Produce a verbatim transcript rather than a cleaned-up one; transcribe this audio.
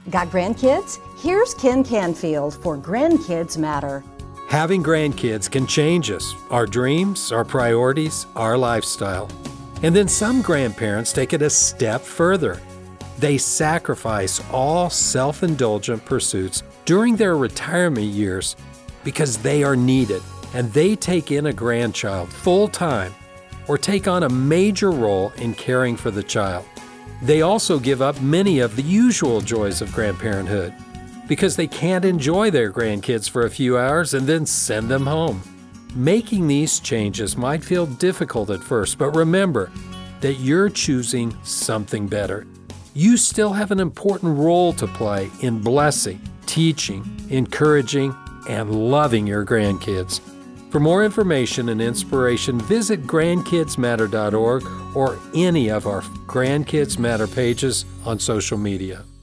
Got grandkids? Here's Ken Canfield for Grandkids Matter. Having grandkids can change us, our dreams, our priorities, our lifestyle. And then some grandparents take it a step further. They sacrifice all self-indulgent pursuits during their retirement years because they are needed, and they take in a grandchild full-time or take on a major role in caring for the child. They also give up many of the usual joys of grandparenthood because they can't enjoy their grandkids for a few hours and then send them home. Making these changes might feel difficult at first, but remember that you're choosing something better. You still have an important role to play in blessing, teaching, encouraging, and loving your grandkids. For more information and inspiration, visit grandkids matter dot org or any of our Grandkids Matter pages on social media.